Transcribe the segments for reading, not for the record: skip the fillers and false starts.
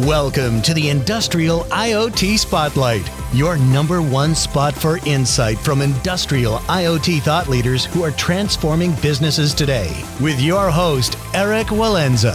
Welcome to the Industrial IoT Spotlight, your number one spot for insight from industrial IoT thought leaders who are transforming businesses today. With your host, Eric Walenza.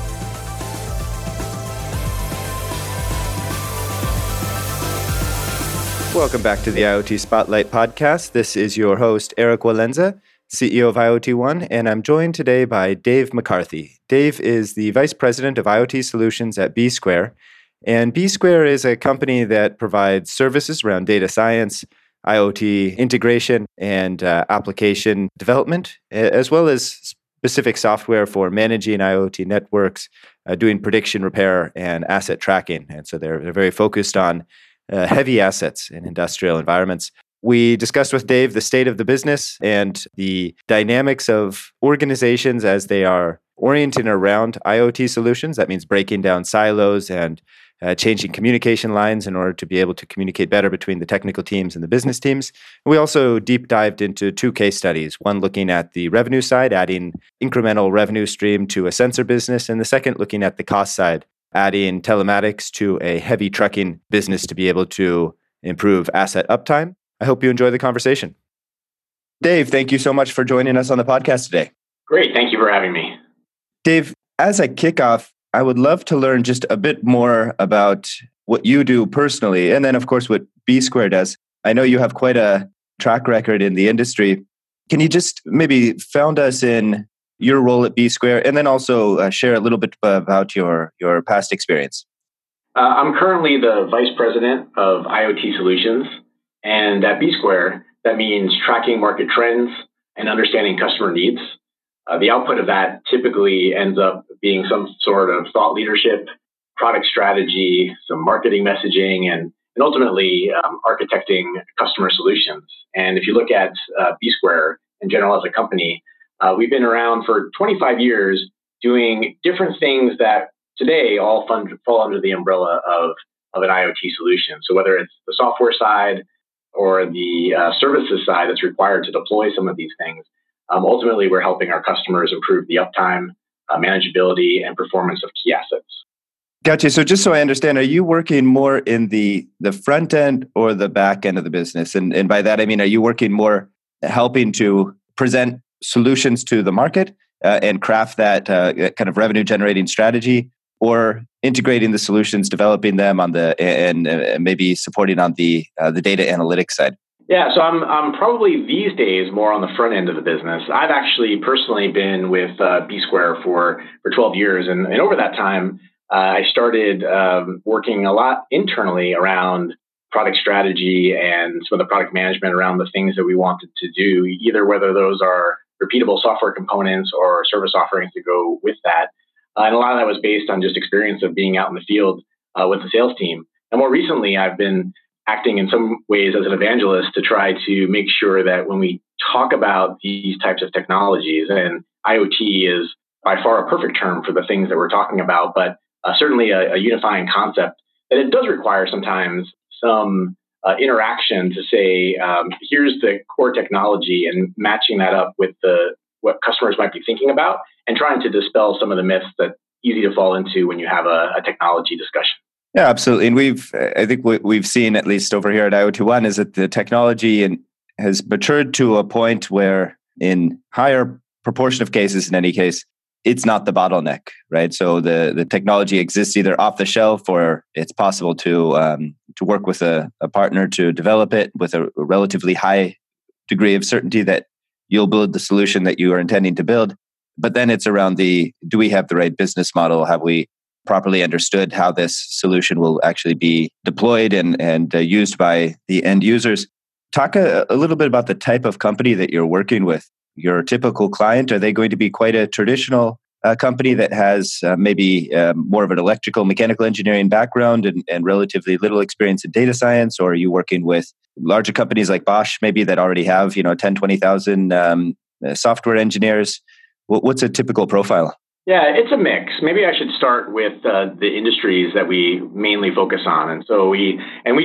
Welcome back to the IoT Spotlight podcast. This is your host, Eric Walenza, CEO of IoT One, and I'm joined today by Dave McCarthy. Dave is the Vice President of IoT Solutions at B-Square, and B-Square is a company that provides services around data science, IoT integration, and application development, as well as specific software for managing IoT networks, doing prediction repair, and asset tracking. And so they're very focused on heavy assets in industrial environments. We discussed with Dave the state of the business and the dynamics of organizations as they are orienting around IoT solutions. That means breaking down silos and changing communication lines in order to be able to communicate better between the technical teams and the business teams. We also deep dived into two case studies, one looking at the revenue side, adding incremental revenue stream to a sensor business, and the second looking at the cost side, adding telematics to a heavy trucking business to be able to improve asset uptime. I hope you enjoy the conversation. Dave, thank you so much for joining us on the podcast today. Great. Thank you for having me. Dave, as a kickoff, I would love to learn just a bit more about what you do personally, and then, of course, what B-Square does. I know you have quite a track record in the industry. Can you just maybe found us in your role at B-Square, and then also share a little bit about your past experience? I'm currently the Vice President of IoT Solutions, and at B-Square, that means tracking market trends and understanding customer needs. The output of that typically ends up being some sort of thought leadership, product strategy, some marketing messaging, and ultimately architecting customer solutions. And if you look at B-Square in general as a company, we've been around for 25 years doing different things that today all fall under the umbrella of an IoT solution. So whether it's the software side or the services side that's required to deploy some of these things, ultimately we're helping our customers improve the uptime, manageability, and performance of key assets. Gotcha. So just so I understand, are you working more in the front end or the back end of the business? And by that, I mean, are you working more helping to present solutions to the market and craft that kind of revenue generating strategy, or integrating the solutions, developing them on and maybe supporting on the data analytics side? Yeah, so I'm probably these days more on the front end of the business. I've actually personally been with B-Square for 12 years, and over that time, I started working a lot internally around product strategy and some of the product management around the things that we wanted to do, either whether those are repeatable software components or service offerings to go with that. And a lot of that was based on just experience of being out in the field with the sales team. And more recently, I've been acting in some ways as an evangelist to try to make sure that when we talk about these types of technologies, and IoT is by far a perfect term for the things that we're talking about, but certainly a unifying concept, that it does require sometimes some interaction to say, here's the core technology, and matching that up with what customers might be thinking about, and trying to dispel some of the myths that easy to fall into when you have a technology discussion. Yeah, absolutely. And I think what we've seen, at least over here at IoT One, is that the technology has matured to a point where, in higher proportion of cases, in any case, it's not the bottleneck, right? So the technology exists either off the shelf, or it's possible to work with a partner to develop it with a relatively high degree of certainty that you'll build the solution that you are intending to build. But then it's around do we have the right business model? Have we properly understood how this solution will actually be deployed and used by the end users? Talk a little bit about the type of company that you're working with. Your typical client, are they going to be quite a traditional company that has maybe more of an electrical, mechanical engineering background and relatively little experience in data science? Or are you working with larger companies like Bosch, maybe that already have 10, 20,000 software engineers? What's a typical profile? Yeah, it's a mix. Maybe I should start with the industries that we mainly focus on. And so we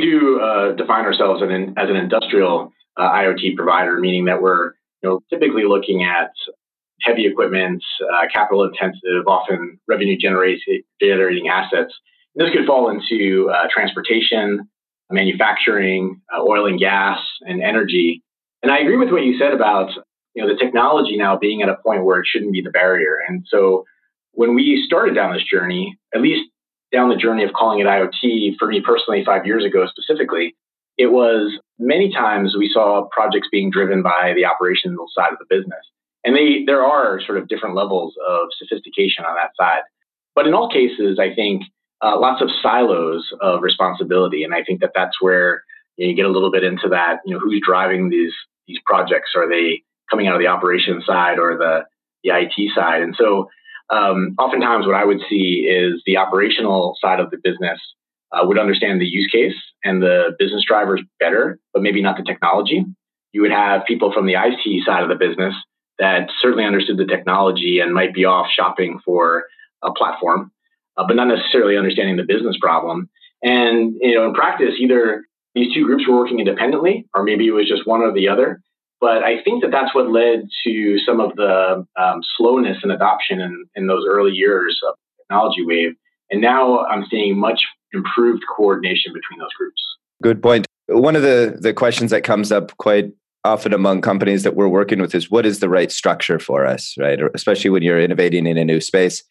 do define ourselves as an industrial IoT provider, meaning that we're typically looking at heavy equipment, capital intensive, often revenue generating assets This could fall into transportation, manufacturing, oil and gas, and energy. And I agree with what you said about the technology now being at a point where it shouldn't be the barrier. And so when we started down this journey, at least down the journey of calling it IoT, for me personally, 5 years ago specifically, it was many times we saw projects being driven by the operational side of the business. And there are sort of different levels of sophistication on that side. But in all cases, I think lots of silos of responsibility. And I think that that's where you get a little bit into that, who's driving these projects? Are they coming out of the operations side or the IT side? And so oftentimes what I would see is the operational side of the business would understand the use case and the business drivers better, but maybe not the technology. You would have people from the IT side of the business that certainly understood the technology and might be off shopping for a platform, but not necessarily understanding the business problem. And in practice, either these two groups were working independently, or maybe it was just one or the other. But I think that that's what led to some of the slowness and adoption in those early years of the technology wave. And now I'm seeing much improved coordination between those groups. Good point. One of the questions that comes up quite often among companies that we're working with is, what is the right structure for us, right? Or especially when you're innovating in a new space.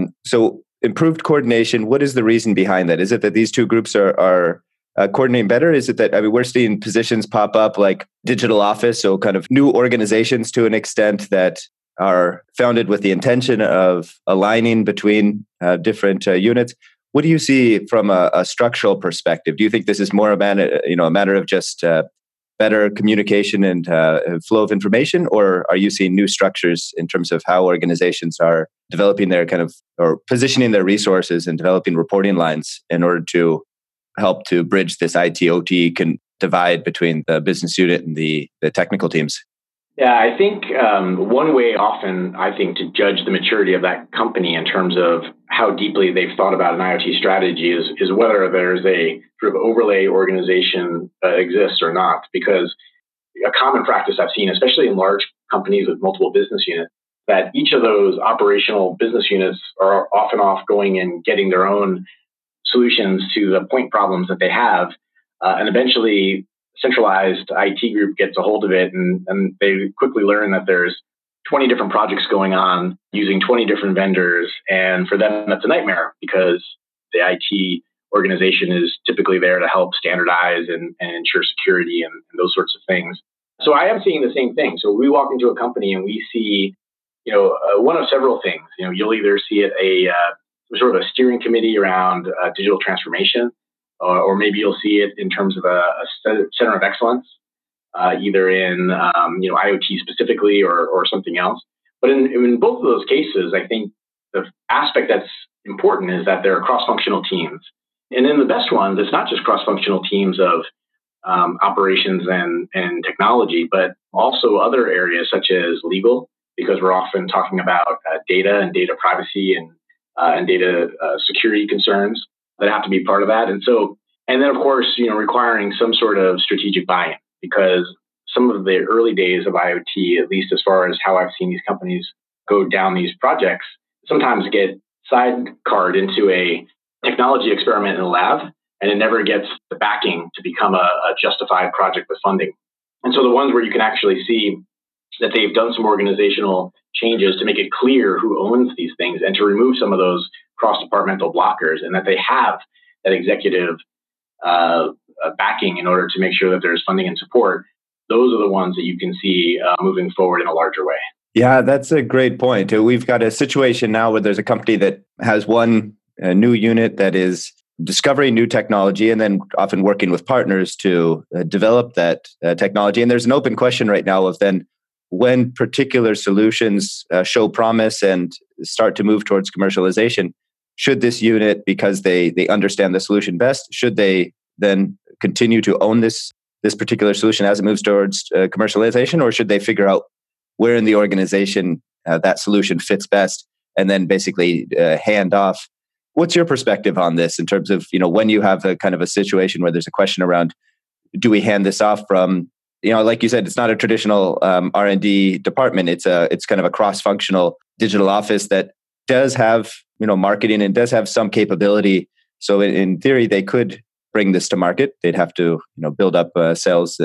So improved coordination, what is the reason behind that? Is it that these two groups are coordinating better? Is it that, we're seeing positions pop up like digital office, so kind of new organizations to an extent that are founded with the intention of aligning between different units. What do you see from a structural perspective? Do you think this is more a matter of just better communication and flow of information, or are you seeing new structures in terms of how organizations are developing their or positioning their resources and developing reporting lines in order to help to bridge this IT/OT divide between the business unit and the technical teams? Yeah, I think one way to judge the maturity of that company in terms of how deeply they've thought about an IoT strategy is whether there's a sort of overlay organization exists or not. Because a common practice I've seen, especially in large companies with multiple business units, that each of those operational business units are often off going and getting their own solutions to the point problems that they have. And eventually centralized IT group gets a hold of it and they quickly learn that there's 20 different projects going on using 20 different vendors. And for them, that's a nightmare because the IT organization is typically there to help standardize and ensure security and those sorts of things. So I am seeing the same thing. So we walk into a company and we see, one of several things. You'll either see it sort of a steering committee around digital transformation, or maybe you'll see it in terms of a center of excellence, either in IoT specifically or something else. But in both of those cases, I think the aspect that's important is that there are cross-functional teams. And in the best ones, it's not just cross-functional teams of operations and technology, but also other areas such as legal, because we're often talking about data and data privacy and data security concerns that have to be part of that. And then of course, requiring some sort of strategic buy-in, because some of the early days of IoT, at least as far as how I've seen these companies go down these projects, sometimes get sidecarred into a technology experiment in a lab, and it never gets the backing to become a justified project with funding. And so the ones where you can actually see that they've done some organizational changes to make it clear who owns these things and to remove some of those cross-departmental blockers, and that they have that executive backing in order to make sure that there's funding and support, those are the ones that you can see moving forward in a larger way. Yeah, that's a great point. We've got a situation now where there's a company that has one new unit that is discovering new technology and then often working with partners to develop that technology. And there's an open question right now of then when particular solutions show promise and start to move towards commercialization, should this unit, because they understand the solution best, should they then continue to own this particular solution as it moves towards commercialization, or should they figure out where in the organization that solution fits best and then basically hand off? What's your perspective on this in terms of, when you have a kind of a situation where there's a question around, do we hand this off from, like you said, it's not a traditional R&D department. It's kind of a cross-functional digital office that does have, marketing and does have some capability So in theory, they could bring this to market. They'd have to, build up sales,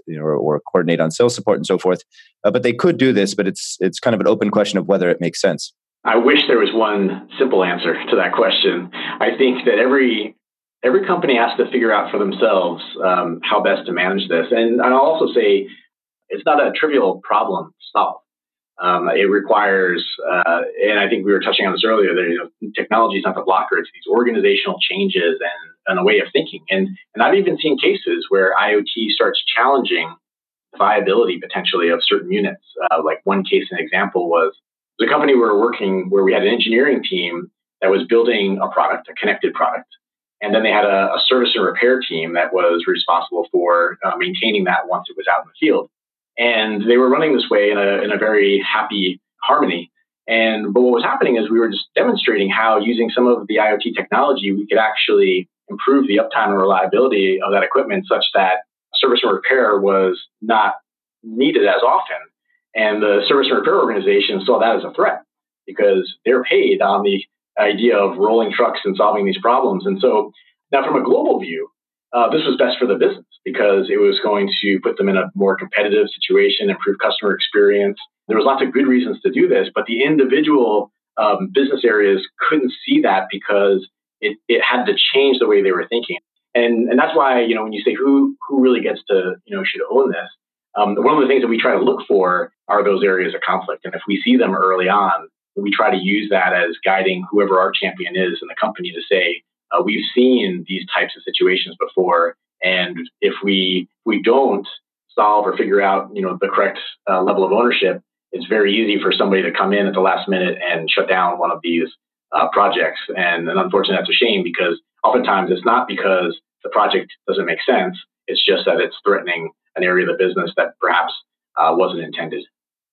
or coordinate on sales support and so forth. But they could do this, but it's kind of an open question of whether it makes sense. I wish there was one simple answer to that question. I think that every company has to figure out for themselves how best to manage this. And I'll also say it's not a trivial problem to solve. It requires, and I think we were touching on this earlier, that technology is not the blocker. It's these organizational changes and a way of thinking. And I've even seen cases where IoT starts challenging the viability potentially of certain units. Like one case, an example was the company we were working where we had an engineering team that was building a product, a connected product. And then they had a service and repair team that was responsible for maintaining that once it was out in the field. And they were running this way in a very happy harmony. But what was happening is we were just demonstrating how using some of the IoT technology, we could actually improve the uptime and reliability of that equipment such that service and repair was not needed as often. And the service and repair organization saw that as a threat because they're paid on the idea of rolling trucks and solving these problems. And so now from a global view, this was best for the business because it was going to put them in a more competitive situation, improve customer experience. There was lots of good reasons to do this, but the individual business areas couldn't see that because it had to change the way they were thinking. And that's why, when you say who really gets to, should own this, one of the things that we try to look for are those areas of conflict. And if we see them early on, we try to use that as guiding whoever our champion is in the company to say, we've seen these types of situations before. And if we don't solve or figure out, the correct level of ownership, it's very easy for somebody to come in at the last minute and shut down one of these projects. And unfortunately, that's a shame because oftentimes it's not because the project doesn't make sense. It's just that it's threatening an area of the business that perhaps wasn't intended.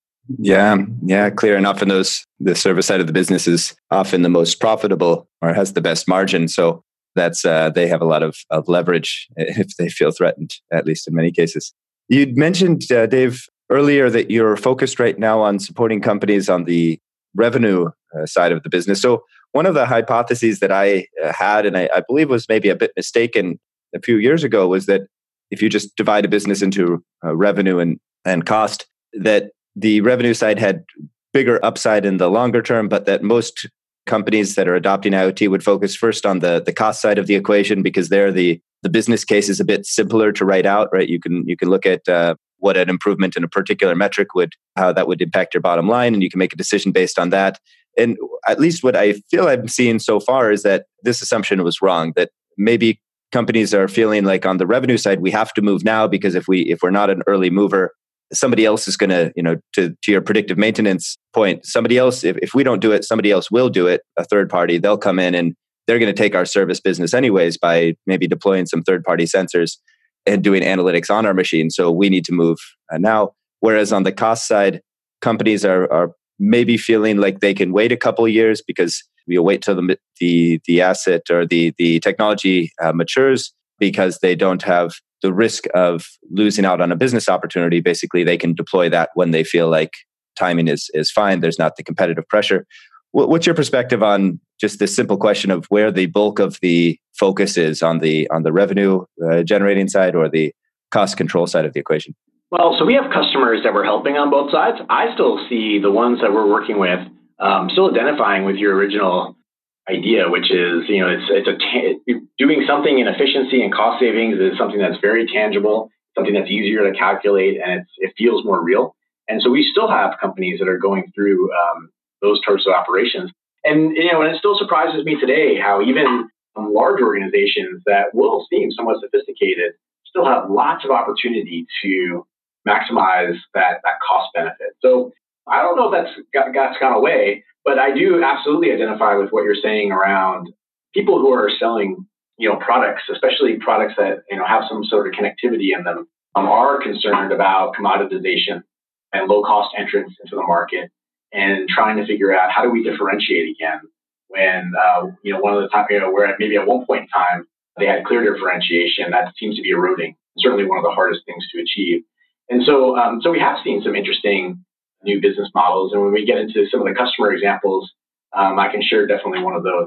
Yeah, clear. And often the service side of the business is often the most profitable or has the best margin. So that's they have a lot of leverage if they feel threatened, at least in many cases. You'd mentioned, Dave, earlier that you're focused right now on supporting companies on the revenue side of the business. So one of the hypotheses that I had, and I believe was maybe a bit mistaken a few years ago, was that if you just divide a business into revenue and cost, that the revenue side had bigger upside in the longer term, but that most companies that are adopting IoT would focus first on the cost side of the equation because there the business case is a bit simpler to write out, right? You can look at what an improvement in a particular metric how that would impact your bottom line, and you can make a decision based on that. And at least what I feel I'm seeing so far is that this assumption was wrong, that maybe companies are feeling like on the revenue side, we have to move now because if we're not an early mover, somebody else is going to, to your predictive maintenance point, somebody else, if we don't do it, somebody else will do it, a third party, they'll come in and they're going to take our service business anyways by maybe deploying some third-party sensors and doing analytics on our machine. So we need to move now. Whereas on the cost side, companies are maybe feeling like they can wait a couple of years because we'll wait till the asset or the technology matures because they don't have the risk of losing out on a business opportunity. Basically, they can deploy that when they feel like timing is fine. There's not the competitive pressure. What's your perspective on just this simple question of where the bulk of the focus is on the revenue generating side or the cost control side of the equation? Well, so we have customers that we're helping on both sides. I still see the ones that we're working with still identifying with your original idea, which is, doing something in efficiency and cost savings is something that's very tangible, something that's easier to calculate, and it feels more real. And so we still have companies that are going through those types of operations. And, and it still surprises me today how even large organizations that will seem somewhat sophisticated still have lots of opportunity to maximize that cost benefit. So I don't know if that's gone away, but I do absolutely identify with what you're saying around people who are selling, products, especially products that, have some sort of connectivity in them, are concerned about commoditization and low cost entrance into the market and trying to figure out how do we differentiate again when, one of the time, where maybe at one point in time, they had clear differentiation that seems to be eroding. Certainly one of the hardest things to achieve. And so we have seen some interesting new business models. And when we get into some of the customer examples, I can share definitely one of those.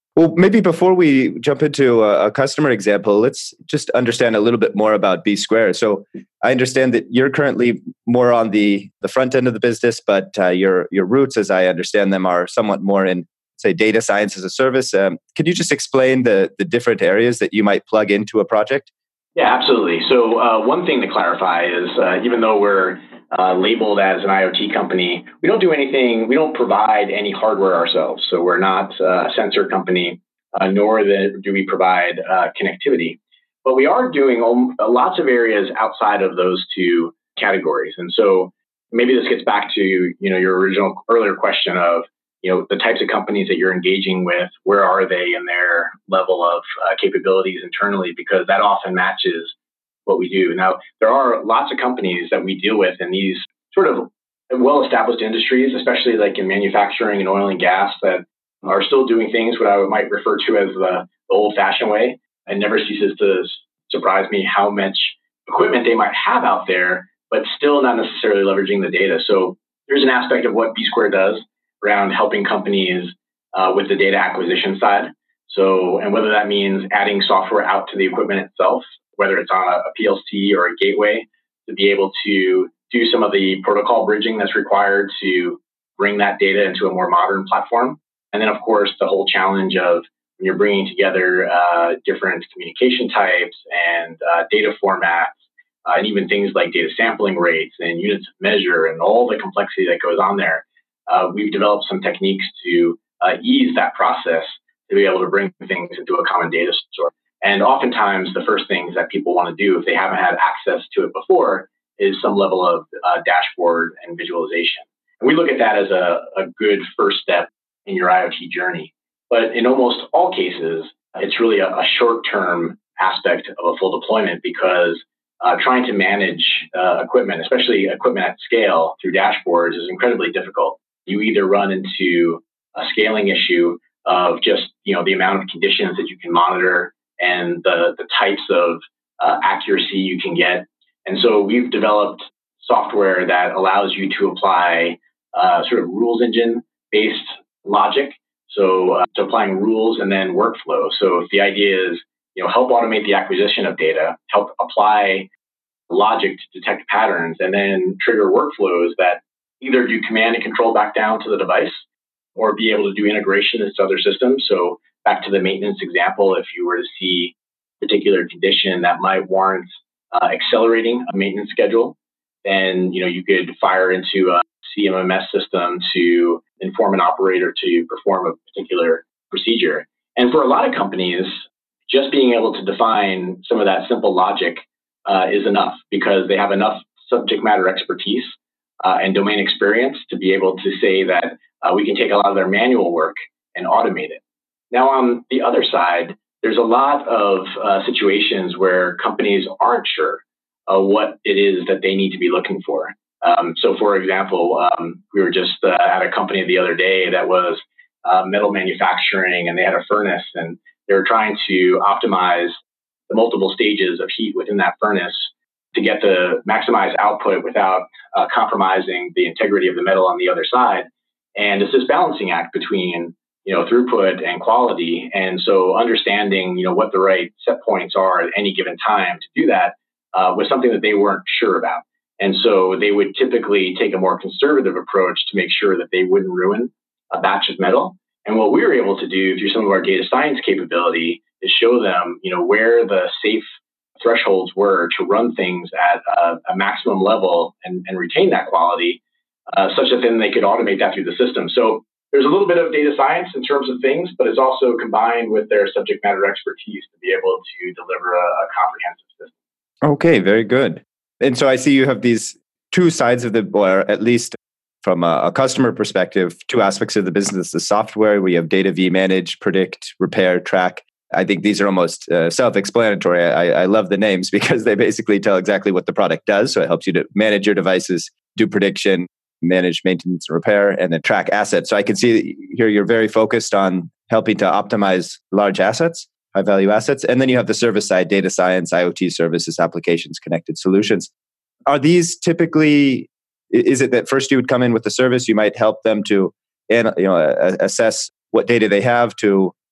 Well, maybe before we jump into a customer example, let's just understand a little bit more about B-Square. So I understand that you're currently more on the front end of the business, but your roots, as I understand them, are somewhat more in, say, data science as a service. Could you just explain the different areas that you might plug into a project? Yeah, absolutely. So one thing to clarify is even though we're labeled as an IoT company, we don't do anything, we don't provide any hardware ourselves. So we're not a sensor company, nor do we provide connectivity. But we are doing lots of areas outside of those two categories. And so maybe this gets back to your original earlier question of the types of companies that you're engaging with, where are they in their level of capabilities internally, because that often matches what we do. Now, there are lots of companies that we deal with in these sort of well-established industries, especially like in manufacturing and oil and gas, that are still doing things what I might refer to as the old-fashioned way. It never ceases to surprise me how much equipment they might have out there, but still not necessarily leveraging the data. So there's an aspect of what B-Square does around helping companies with the data acquisition side. So, and whether that means adding software out to the equipment itself, whether it's on a PLC or a gateway, to be able to do some of the protocol bridging that's required to bring that data into a more modern platform. And then, of course, the whole challenge of when you're bringing together different communication types and data formats, and even things like data sampling rates and units of measure and all the complexity that goes on there. We've developed some techniques to ease that process to be able to bring things into a common data store. And oftentimes, the first things that people want to do, if they haven't had access to it before, is some level of dashboard and visualization. And we look at that as a good first step in your IoT journey. But in almost all cases, it's really a short-term aspect of a full deployment, because trying to manage equipment, especially equipment at scale through dashboards, is incredibly difficult. You either run into a scaling issue of just the amount of conditions that you can monitor and the types of accuracy you can get. And so we've developed software that allows you to apply sort of rules engine based logic. So applying rules and then workflow. So if the idea is help automate the acquisition of data, help apply logic to detect patterns, and then trigger workflows that either do command and control back down to the device or be able to do integration into other systems. So back to the maintenance example, if you were to see a particular condition that might warrant accelerating a maintenance schedule, then you could fire into a CMMS system to inform an operator to perform a particular procedure. And for a lot of companies, just being able to define some of that simple logic is enough, because they have enough subject matter expertise and domain experience to be able to say that we can take a lot of their manual work and automate it. Now, on the other side, there's a lot of situations where companies aren't sure what it is that they need to be looking for. So, for example, we were just at a company the other day that was metal manufacturing, and they had a furnace, and they were trying to optimize the multiple stages of heat within that furnace to get the maximized output without compromising the integrity of the metal on the other side. And it's this balancing act between throughput and quality. And so understanding what the right set points are at any given time to do that was something that they weren't sure about. And so they would typically take a more conservative approach to make sure that they wouldn't ruin a batch of metal. And what we were able to do through some of our data science capability is show them, where the safe thresholds were to run things at a maximum level and retain that quality, such that then they could automate that through the system. So there's a little bit of data science in terms of things, but it's also combined with their subject matter expertise to be able to deliver a comprehensive system. Okay, very good. And so I see you have these two sides of or at least from a customer perspective, two aspects of the business: the software, where you have data vManage, predict, repair, track. I think these are almost self-explanatory. I love the names because they basically tell exactly what the product does. So it helps you to manage your devices, do prediction, manage maintenance and repair, and then track assets. So I can see here you're very focused on helping to optimize large assets, high-value assets. And then you have the service side: data science, IoT services, applications, connected solutions. Are these typically, is it that first you would come in with the service, you might help them to assess what data they have, to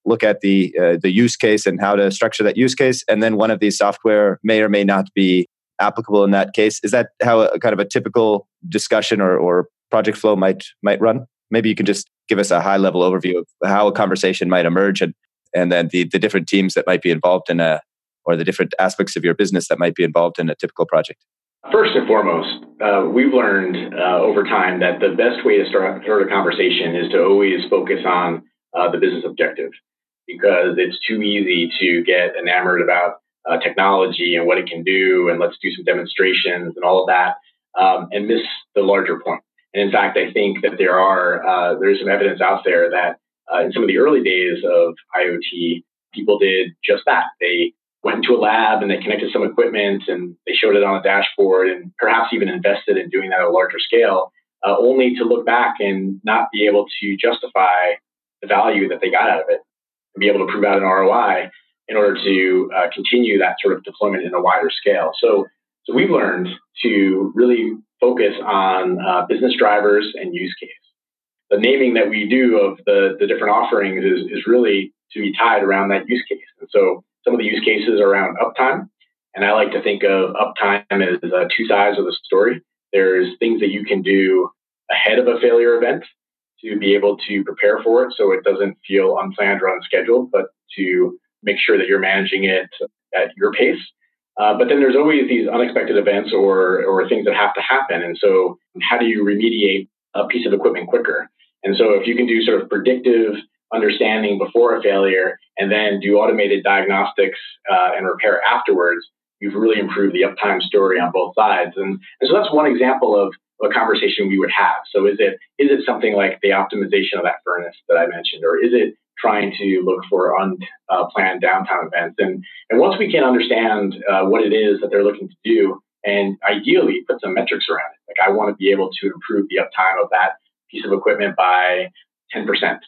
look at the use case and how to structure that use case, and then one of these software may or may not be applicable in that case. Is that how a kind of a typical discussion or project flow might run? Maybe you can just give us a high level overview of how a conversation might emerge, and then the different teams that might be involved in or the different aspects of your business that might be involved in a typical project. First and foremost, we've learned over time that the best way to start a conversation is to always focus on the business objective, because it's too easy to get enamored about technology and what it can do, and let's do some demonstrations and all of that, and miss the larger point. And in fact, I think that there's some evidence out there that in some of the early days of IoT, people did just that. They went into a lab and they connected some equipment and they showed it on a dashboard, and perhaps even invested in doing that at a larger scale, only to look back and not be able to justify the value that they got out of it and be able to prove out an ROI in order to continue that sort of deployment in a wider scale. So we've learned to really focus on business drivers and use case. The naming that we do of the different offerings is really to be tied around that use case. And so some of the use cases are around uptime. And I like to think of uptime as two sides of the story. There's things that you can do ahead of a failure event to be able to prepare for it so it doesn't feel unplanned or unscheduled, but to make sure that you're managing it at your pace. But then there's always these unexpected events or things that have to happen. And so how do you remediate a piece of equipment quicker? And so if you can do sort of predictive understanding before a failure and then do automated diagnostics and repair afterwards, you've really improved the uptime story on both sides. And so that's one example of a conversation we would have. So is it something like the optimization of that furnace that I mentioned, or is it trying to look for unplanned downtime events? And once we can understand what it is that they're looking to do, and ideally put some metrics around it, like I want to be able to improve the uptime of that piece of equipment by 10%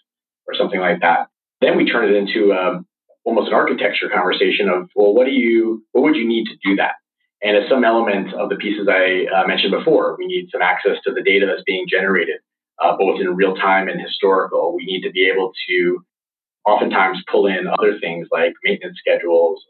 or something like that, then we turn it into almost an architecture conversation of, well, what would you need to do that? And as some element of the pieces I mentioned before, we need some access to the data that's being generated, both in real time and historical. We need to be able to oftentimes pull in other things like maintenance schedules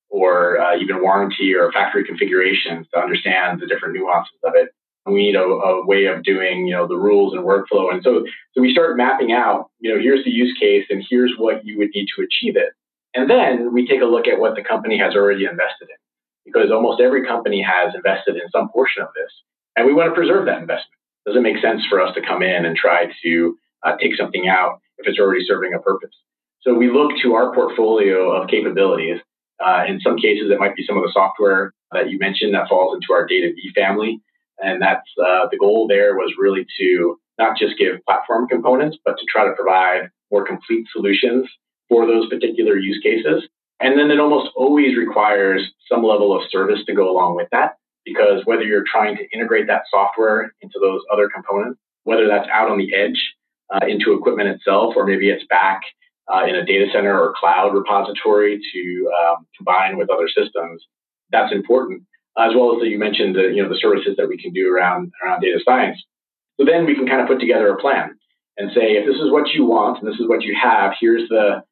or even warranty or factory configurations to understand the different nuances of it. We need a way of doing, the rules and workflow. And so we start mapping out, here's the use case and here's what you would need to achieve it. And then we take a look at what the company has already invested in, because almost every company has invested in some portion of this. And we want to preserve that investment. It doesn't make sense for us to come in and try to take something out if it's already serving a purpose. So we look to our portfolio of capabilities. In some cases, it might be some of the software that you mentioned that falls into our Data V family. And that's the goal there was really to not just give platform components, but to try to provide more complete solutions for those particular use cases. And then it almost always requires some level of service to go along with that, because whether you're trying to integrate that software into those other components, whether that's out on the edge into equipment itself, or maybe it's back in a data center or cloud repository to combine with other systems, that's important. As well as you mentioned the services that we can do around data science. So then we can kind of put together a plan and say, if this is what you want and this is what you have, here's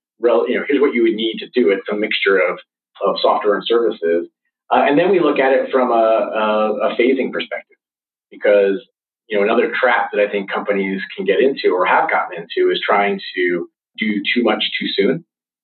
here's what you would need to do it. It's a mixture of software and services. And then we look at it from a phasing perspective, because another trap that I think companies can get into or have gotten into is trying to do too much too soon.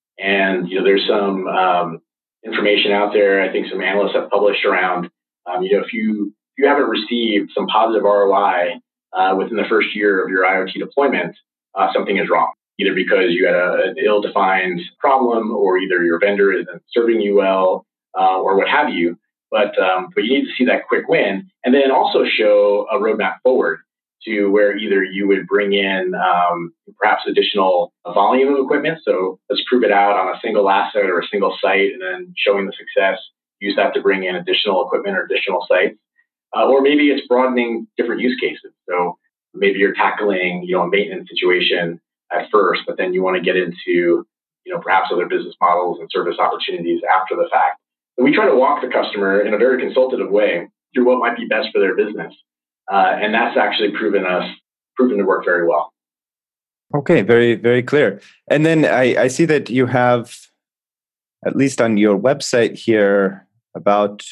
And there's some information out there. I think some analysts have published around, if you haven't received some positive ROI within the first year of your IoT deployment, something is wrong. Either because you had an ill-defined problem, or either your vendor isn't serving you well, or what have you. But you need to see that quick win, and then also show a roadmap forward to where either you would bring in perhaps additional volume of equipment. So let's prove it out on a single asset or a single site, and then showing the success, use that to bring in additional equipment or additional sites. Or maybe it's broadening different use cases. So maybe you're tackling a maintenance situation at first, but then you want to get into perhaps other business models and service opportunities after the fact. So we try to walk the customer in a very consultative way through what might be best for their business. And that's actually proven to work very well. Okay, very, very clear. And then I see that you have, at least on your website here, about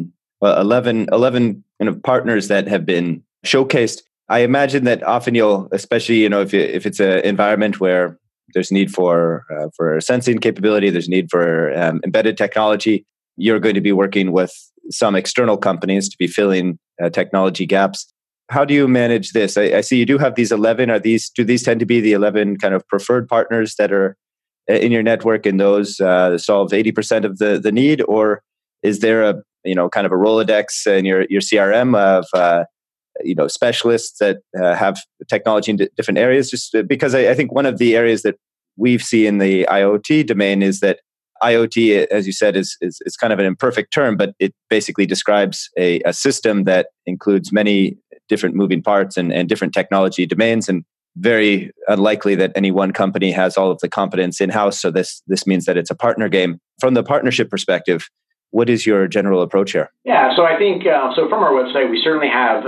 11 kind of partners that have been showcased. I imagine that often you'll, especially if it's an environment where there's need for sensing capability, there's need for embedded technology, you're going to be working with some external companies to be filling technology gaps. How do you manage this? I see you do have these 11. Do these tend to be the 11 kind of preferred partners that are in your network, and those solve 80% of the need, or is there a kind of a Rolodex in your CRM of specialists that have technology in different areas? Just because I think one of the areas that we've seen in the IoT domain is that IoT, as you said, is kind of an imperfect term, but it basically describes a system that includes many different moving parts and different technology domains, and very unlikely that any one company has all of the competence in-house. So this means that it's a partner game. From the partnership perspective, what is your general approach here? Yeah, so I think, so from our website, we certainly have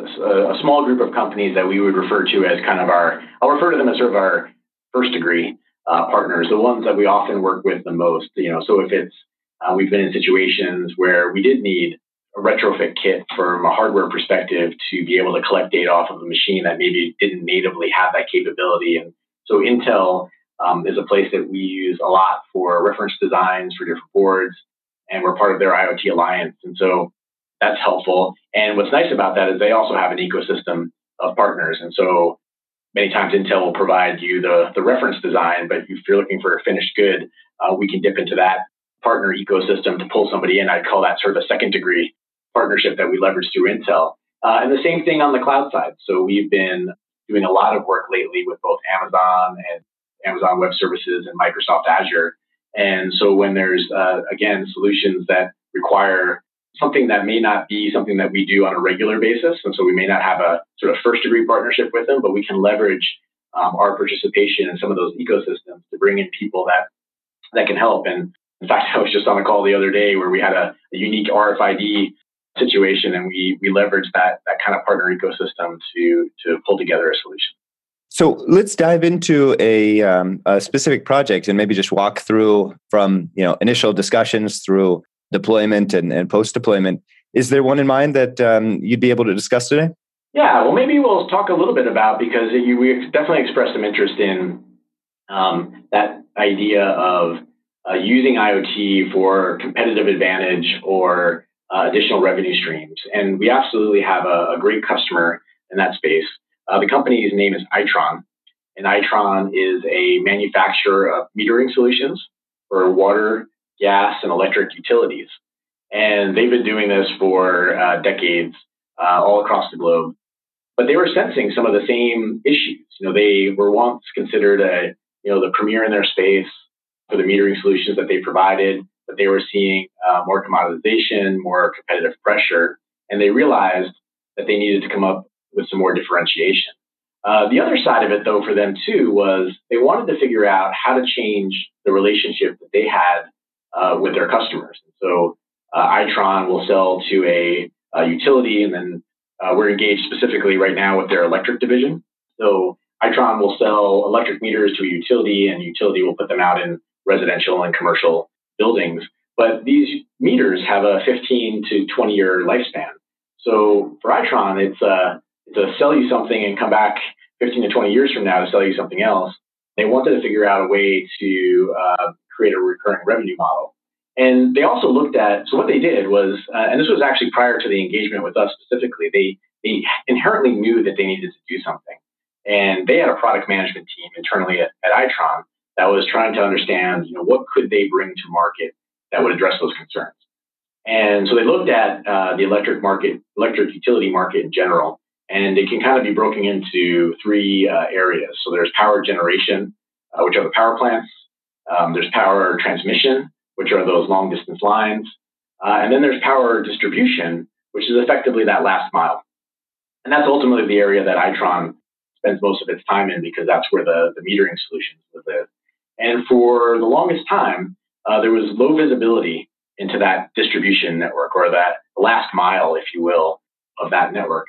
a small group of companies that we would refer to as kind of I'll refer to them as sort of our first degree partners, the ones that we often work with the most. So if it's, we've been in situations where we did need a retrofit kit from a hardware perspective to be able to collect data off of a machine that maybe didn't natively have that capability. And so Intel is a place that we use a lot for reference designs for different boards, and we're part of their IoT Alliance. And so that's helpful. And what's nice about that is they also have an ecosystem of partners. And so many times Intel will provide you the reference design, but if you're looking for a finished good, we can dip into that partner ecosystem to pull somebody in. I'd call that sort of a second degree partnership that we leverage through Intel. And the same thing on the cloud side. So we've been doing a lot of work lately with both Amazon and Amazon Web Services and Microsoft Azure. And so when there's, again, solutions that require something that may not be something that we do on a regular basis, and so we may not have a sort of first degree partnership with them, but we can leverage our participation in some of those ecosystems to bring in people that can help. And in fact, I was just on a call the other day where we had a unique RFID situation, and we leveraged that kind of partner ecosystem to pull together a solution. So let's dive into a specific project and maybe just walk through from initial discussions through deployment and post deployment. Is there one in mind that you'd be able to discuss today? Yeah, well, maybe we'll talk a little bit about, because we definitely expressed some interest in that idea of using IoT for competitive advantage or additional revenue streams. And we absolutely have a great customer in that space. The company's name is Itron, and Itron is a manufacturer of metering solutions for water, gas, and electric utilities. And they've been doing this for decades all across the globe. But they were sensing some of the same issues. They were once considered the premier in their space for the metering solutions that they provided, but they were seeing more commoditization, more competitive pressure, and they realized that they needed to come up with some more differentiation. The other side of it, though, for them too, was they wanted to figure out how to change the relationship that they had with their customers. And so Itron will sell to a utility, and then we're engaged specifically right now with their electric division. So Itron will sell electric meters to a utility, and utility will put them out in residential and commercial buildings. But these meters have a 15 to 20 year lifespan. So for Itron, it's to sell you something and come back 15 to 20 years from now to sell you something else. They wanted to figure out a way to create a recurring revenue model. And they also looked at, so what they did was, and this was actually prior to the engagement with us specifically, they inherently knew that they needed to do something. And they had a product management team internally at Itron that was trying to understand, what could they bring to market that would address those concerns. And so they looked at the electric utility market in general, and it can kind of be broken into three areas. So there's power generation, which are the power plants. There's power transmission, which are those long distance lines. And then there's power distribution, which is effectively that last mile. And that's ultimately the area that Itron spends most of its time in, because that's where the metering solutions live. And for the longest time, there was low visibility into that distribution network, or that last mile, if you will, of that network.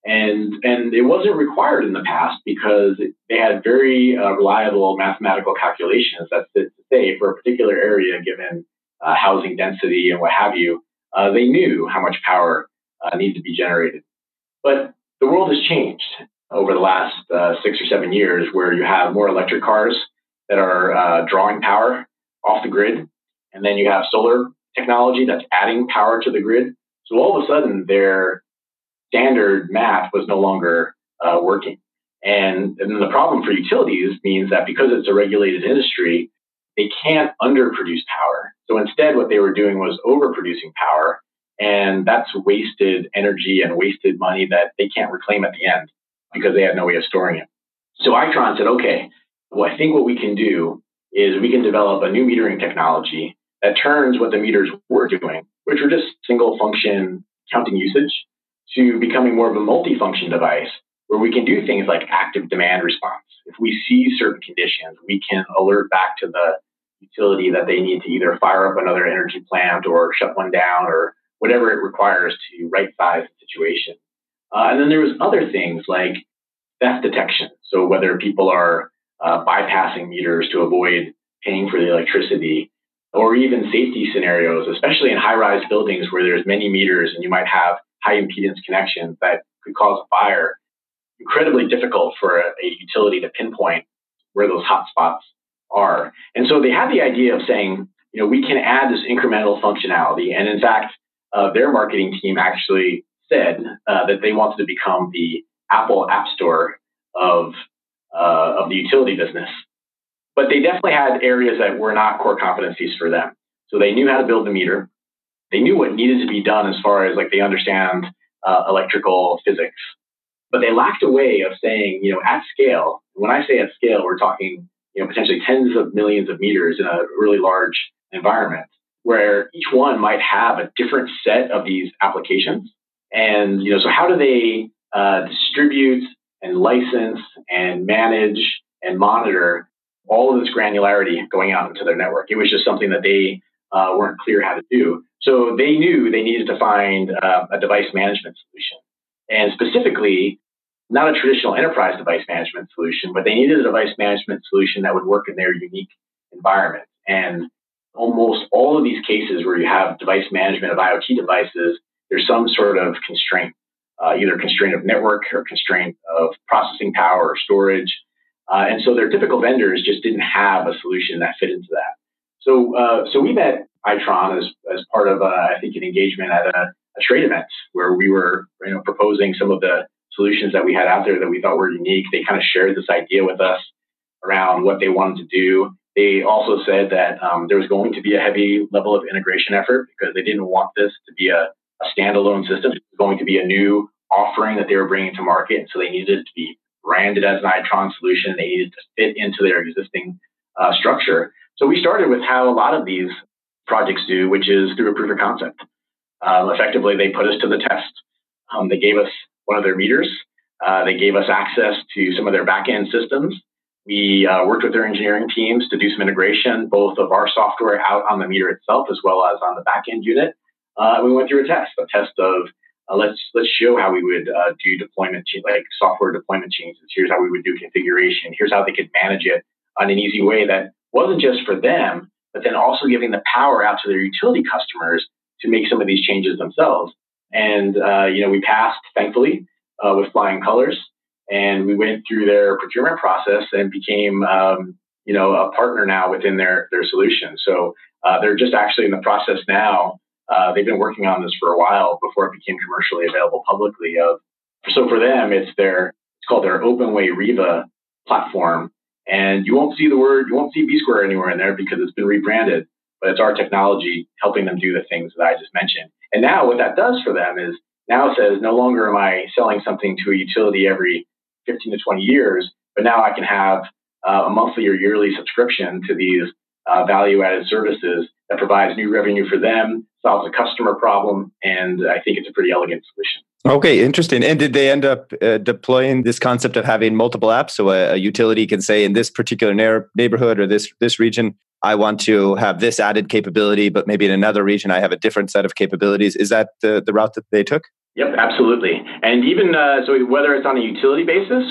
And it wasn't required in the past because they had very reliable mathematical calculations that say for a particular area, given housing density and what have you, they knew how much power needed to be generated. But the world has changed over the last 6 or 7 years, where you have more electric cars that are drawing power off the grid, and then you have solar technology that's adding power to the grid. So all of a sudden, their standard math was no longer working. And then the problem for utilities means that because it's a regulated industry, they can't underproduce power. So instead, what they were doing was overproducing power, and that's wasted energy and wasted money that they can't reclaim at the end because they had no way of storing it. So Itron said, okay, well, I think what we can do is we can develop a new metering technology that turns what the meters were doing, which were just single function counting usage, to becoming more of a multifunction device where we can do things like active demand response. If we see certain conditions, we can alert back to the utility that they need to either fire up another energy plant or shut one down or whatever it requires to right-size the situation. And then there was other things like theft detection. So whether people are bypassing meters to avoid paying for the electricity, or even safety scenarios, especially in high-rise buildings where there's many meters and you might have high impedance connections that could cause a fire. Incredibly difficult for a utility to pinpoint where those hot spots are. And so they had the idea of saying, we can add this incremental functionality. And in fact, their marketing team actually said that they wanted to become the Apple App Store of the utility business. But they definitely had areas that were not core competencies for them. So they knew how to build the meter. They knew what needed to be done as far as they understand electrical physics. But they lacked a way of saying, at scale, when I say at scale, we're talking, potentially tens of millions of meters in a really large environment where each one might have a different set of these applications. And, so how do they distribute and license and manage and monitor all of this granularity going out into their network? It was just something that they weren't clear how to do. So they knew they needed to find a device management solution. And specifically, not a traditional enterprise device management solution, but they needed a device management solution that would work in their unique environment. And almost all of these cases where you have device management of IoT devices, there's some sort of constraint, either constraint of network or constraint of processing power or storage. And so their typical vendors just didn't have a solution that fit into that. So we met Itron as part of, I think, an engagement at a trade event where we were proposing some of the solutions that we had out there that we thought were unique. They kind of shared this idea with us around what they wanted to do. They also said that there was going to be a heavy level of integration effort because they didn't want this to be a standalone system. It was going to be a new offering that they were bringing to market. And so they needed it to be branded as an Itron solution. They needed to fit into their existing structure. So we started with how a lot of these projects do, which is through a proof of concept. Effectively, they put us to the test. They gave us one of their meters. They gave us access to some of their back-end systems. We worked with their engineering teams to do some integration, both of our software out on the meter itself as well as on the back-end unit. We went through a test of let's show how we would do deployment, like software deployment changes. Here's how we would do configuration. Here's how they could manage it on an easy way that wasn't just for them, but then also giving the power out to their utility customers to make some of these changes themselves. And, we passed, thankfully, with flying colors. And we went through their procurement process and became, a partner now within their solution. So they're just actually in the process now. They've been working on this for a while before it became commercially available publicly. So for them, it's called their OpenWay Riva platform. And you won't see B Square anywhere in there because it's been rebranded, but it's our technology helping them do the things that I just mentioned. And now what that does for them is now it says no longer am I selling something to a utility every 15 to 20 years, but now I can have a monthly or yearly subscription to these value-added services that provides new revenue for them, solves a customer problem, and I think it's a pretty elegant solution. Okay, interesting. And did they end up deploying this concept of having multiple apps? So a utility can say, in this particular neighborhood or this region, I want to have this added capability, but maybe in another region, I have a different set of capabilities. Is that the route that they took? Yep, absolutely. And even so, whether it's on a utility basis,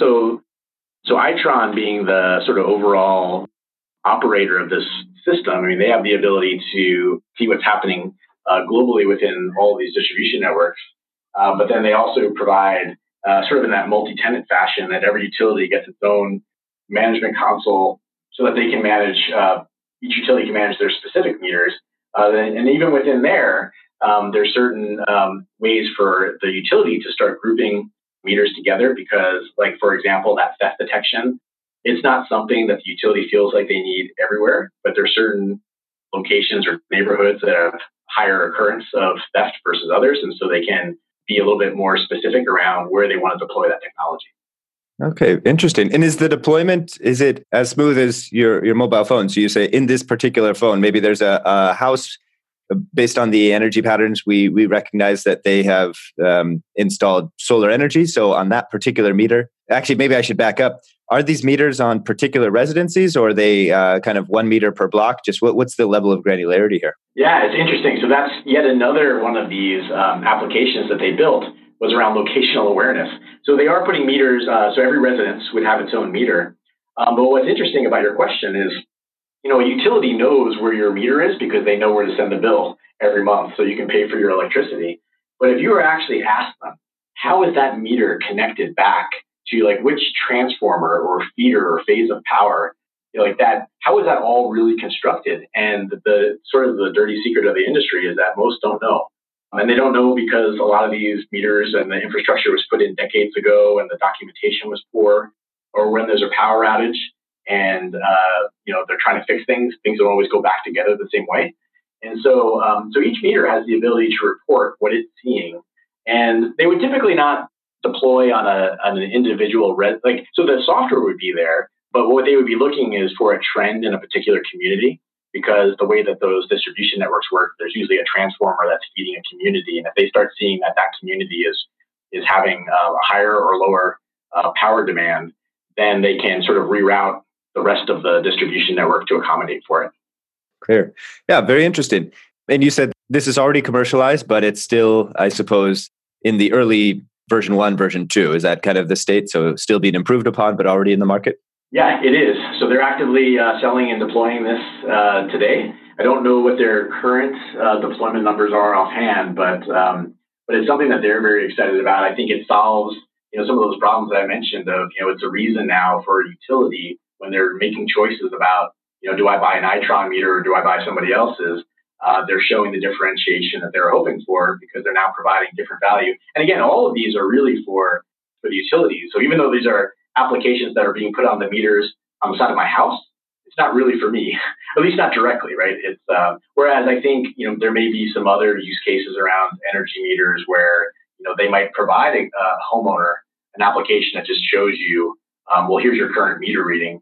so Itron being the sort of overall operator of this system, I mean, they have the ability to see what's happening globally within all these distribution networks. But then they also provide sort of in that multi-tenant fashion that every utility gets its own management console so that they can manage, each utility can manage their specific meters. And even within there, there's certain ways for the utility to start grouping meters together because, like, for example, that theft detection, it's not something that the utility feels like they need everywhere, but there's certain locations or neighborhoods that have higher occurrence of theft versus others. And so they can be a little bit more specific around where they want to deploy that technology. Okay, interesting. And is the deployment, is it as smooth as your mobile phone? So you say in this particular phone, maybe there's a house based on the energy patterns, we recognize that they have installed solar energy. So on that particular meter, actually, maybe I should back up. Are these meters on particular residencies or are they kind of 1 meter per block? Just what's the level of granularity here? Yeah, it's interesting. So that's yet another one of these applications that they built was around locational awareness. So they are putting meters, so every residence would have its own meter. But what's interesting about your question is, a utility knows where your meter is because they know where to send the bill every month so you can pay for your electricity. But if you were actually asked them, how is that meter connected back to like which transformer or feeder or phase of power, like that, how is that all really constructed? And the sort of the dirty secret of the industry is that most don't know. And they don't know because a lot of these meters and the infrastructure was put in decades ago and the documentation was poor, or when there's a power outage and they're trying to fix things don't always go back together the same way. And so each meter has the ability to report what it's seeing. And they would typically not deploy on an individual so the software would be there, but what they would be looking is for a trend in a particular community, because the way that those distribution networks work, there's usually a transformer that's feeding a community. And if they start seeing that community is having a higher or lower power demand, then they can sort of reroute the rest of the distribution network to accommodate for it. Clear. Yeah, very interesting. And you said this is already commercialized, but it's still, I suppose, in the early version 1, version 2. Is that kind of the state? So still being improved upon, but already in the market? Yeah, it is. So they're actively selling and deploying this today. I don't know what their current deployment numbers are offhand, but it's something that they're very excited about. I think it solves some of those problems that I mentioned of, it's a reason now for a utility when they're making choices about, do I buy an Itron meter or do I buy somebody else's? They're showing the differentiation that they're hoping for because they're now providing different value. And again, all of these are really for the utilities. So even though these are applications that are being put on the meters on the side of my house, it's not really for me, at least not directly, right? It's whereas I think there may be some other use cases around energy meters where they might provide a homeowner an application that just shows you, well, here's your current meter reading.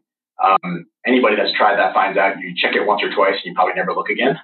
Anybody that's tried that finds out you check it once or twice and you probably never look again.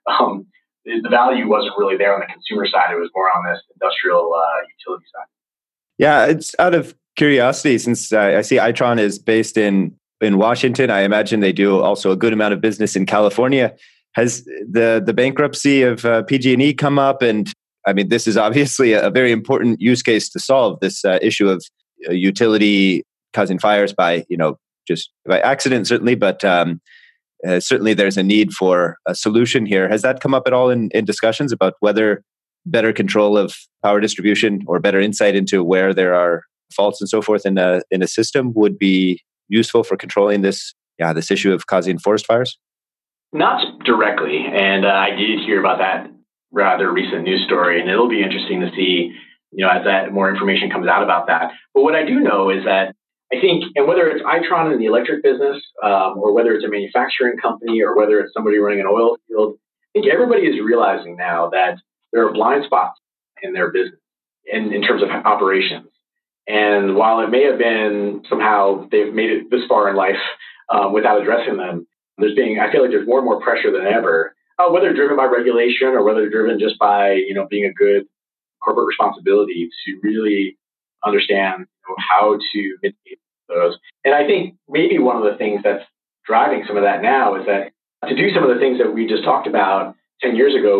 The value wasn't really there on the consumer side. It was more on this industrial utility side. Yeah, it's out of curiosity, since I see Itron is based in Washington. I imagine they do also a good amount of business in California. Has the bankruptcy of PG&E come up? And I mean, this is obviously a very important use case to solve this issue of utility causing fires by, just by accident, certainly, but certainly there's a need for a solution here. Has that come up at all in discussions about whether better control of power distribution or better insight into where there are faults and so forth in a system would be useful for controlling this issue of causing forest fires? Not directly, and I did hear about that rather recent news story, and it'll be interesting to see, as that more information comes out about that. But what I do know is that I think, and whether it's Itron in the electric business, or whether it's a manufacturing company, or whether it's somebody running an oil field, I think everybody is realizing now that there are blind spots in their business in terms of operations. And while it may have been somehow they've made it this far in life without addressing them, I feel like there's more and more pressure than ever, whether driven by regulation or whether driven just by, being a good corporate responsibility to really understand how to mitigate those. And I think maybe one of the things that's driving some of that now is that to do some of the things that we just talked about 10 years ago would have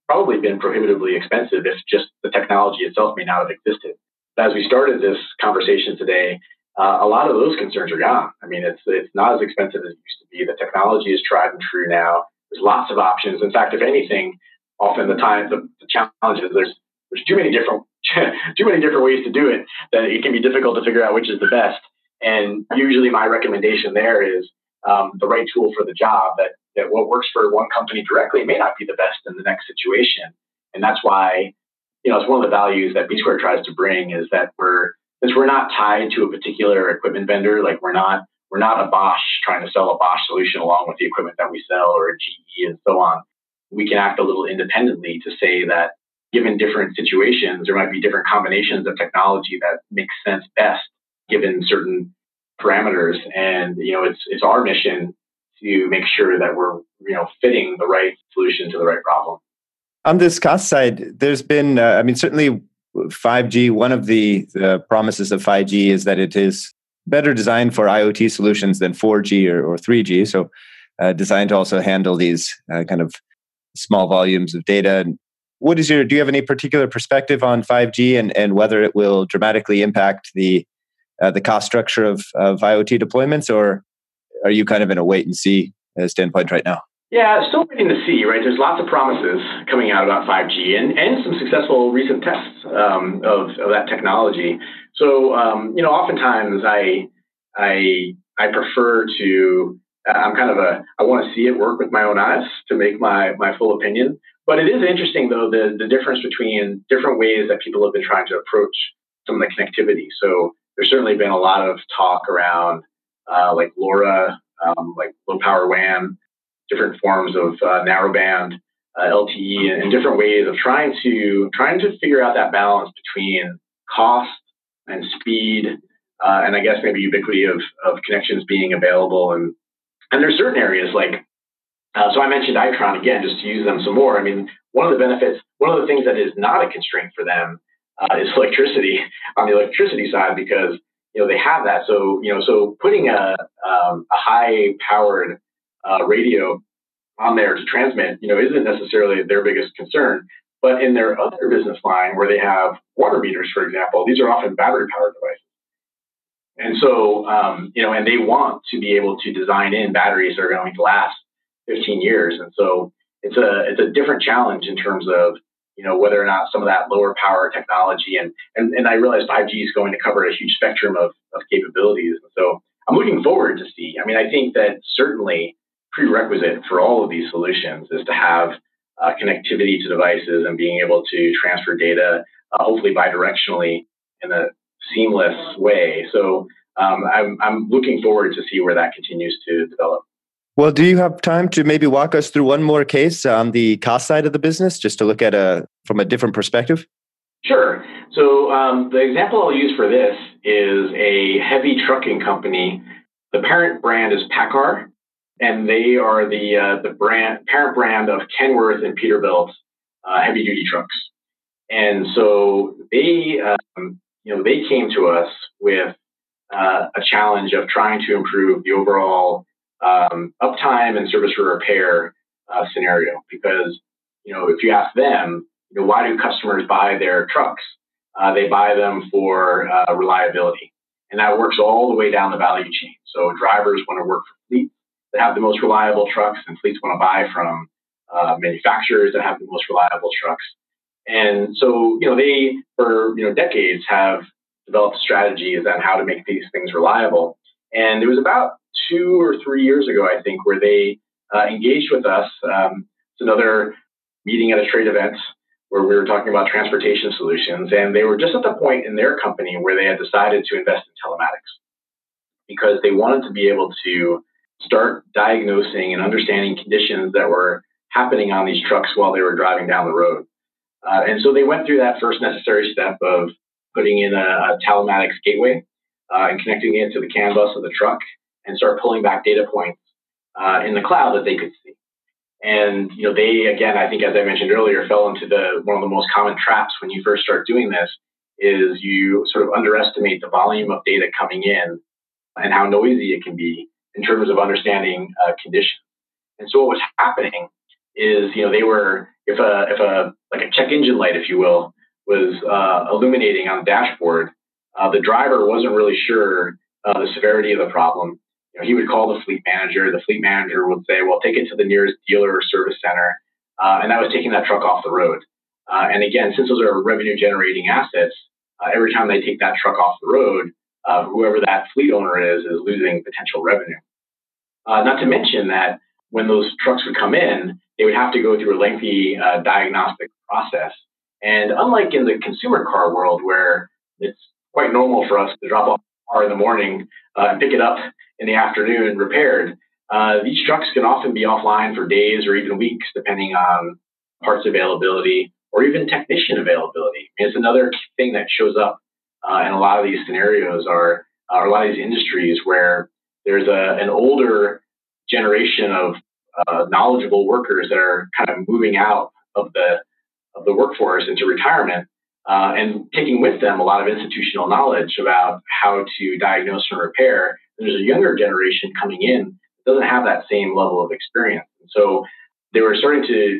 probably been prohibitively expensive if just the technology itself may not have existed. As we started this conversation today, a lot of those concerns are gone. I mean, it's not as expensive as it used to be. The technology is tried and true now. There's lots of options. In fact, if anything, often the challenge is there's too many different ways to do it that it can be difficult to figure out which is the best. And usually, my recommendation there is the right tool for the job. That what works for one company directly may not be the best in the next situation. And that's why, it's one of the values that B Square tries to bring is that since we're not tied to a particular equipment vendor, like we're not a Bosch trying to sell a Bosch solution along with the equipment that we sell or a GE and so on. We can act a little independently to say that given different situations, there might be different combinations of technology that make sense best given certain parameters. And, it's our mission to make sure that we're, fitting the right solution to the right problem. On this cost side, there's been, certainly 5G, one of the promises of 5G is that it is better designed for IoT solutions than 4G or 3G. So designed to also handle these kind of small volumes of data. Do you have any particular perspective on 5G and whether it will dramatically impact the cost structure of IoT deployments, or are you kind of in a wait and see standpoint right now? Yeah, still waiting to see, right? There's lots of promises coming out about 5G and some successful recent tests of that technology. So, oftentimes I prefer to, I want to see it work with my own eyes to make my full opinion. But it is interesting, though, the difference between different ways that people have been trying to approach some of the connectivity. So there's certainly been a lot of talk around like LoRa, like low power WAN, different forms of narrowband, LTE, and different ways of trying to figure out that balance between cost and speed, and I guess maybe ubiquity of connections being available. And there's certain areas like, so I mentioned Itron again, just to use them some more. I mean, one of the things that is not a constraint for them is electricity on the electricity side, because they have that. So so putting a high powered radio on there to transmit, isn't necessarily their biggest concern. But in their other business line, where they have water meters, for example, these are often battery powered devices. And so, and they want to be able to design in batteries that are going to last 15 years. And so it's a different challenge in terms of, whether or not some of that lower power technology and I realize 5G is going to cover a huge spectrum of capabilities. And so I'm looking forward to see. I mean, I think that certainly prerequisite for all of these solutions is to have connectivity to devices and being able to transfer data, hopefully bidirectionally in a seamless way. So I'm looking forward to see where that continues to develop. Well, do you have time to maybe walk us through one more case on the cost side of the business, just to look at from a different perspective? Sure. So the example I'll use for this is a heavy trucking company. The parent brand is PACCAR, and they are the parent brand of Kenworth and Peterbilt heavy duty trucks. And so they came to us with a challenge of trying to improve the overall uptime and service for repair scenario. Because, if you ask them, why do customers buy their trucks? They buy them for reliability. And that works all the way down the value chain. So drivers want to work for fleets that have the most reliable trucks, and fleets want to buy from manufacturers that have the most reliable trucks. And so, they, for decades, have developed strategies on how to make these things reliable. And it was about 2 or 3 years ago, I think, where they engaged with us. It's another meeting at a trade event where we were talking about transportation solutions. And they were just at the point in their company where they had decided to invest in telematics, because they wanted to be able to start diagnosing and understanding conditions that were happening on these trucks while they were driving down the road. And so they went through that first necessary step of putting in a telematics gateway and connecting it to the CAN bus of the truck, and start pulling back data points in the cloud that they could see. And they, again, I think, as I mentioned earlier, fell into one of the most common traps when you first start doing this, is you sort of underestimate the volume of data coming in and how noisy it can be in terms of understanding conditions. And so what was happening is, they were if a like a check engine light, if you will, was illuminating on the dashboard, the driver wasn't really sure the severity of the problem. He would call the fleet manager. The fleet manager would say, well, take it to the nearest dealer or service center. And that was taking that truck off the road. And again, since those are revenue generating assets, every time they take that truck off the road, whoever that fleet owner is losing potential revenue. Not to mention that when those trucks would come in, they would have to go through a lengthy diagnostic process. And unlike in the consumer car world, where it's quite normal for us to drop off a car in the morning and pick it up in the afternoon repaired, these trucks can often be offline for days or even weeks, depending on parts availability or even technician availability. It's another thing that shows up in a lot of these scenarios are a lot of these industries where there's an older generation of knowledgeable workers that are kind of moving out of the workforce into retirement and taking with them a lot of institutional knowledge about how to diagnose and repair. There's a younger generation coming in that doesn't have that same level of experience. And so they were starting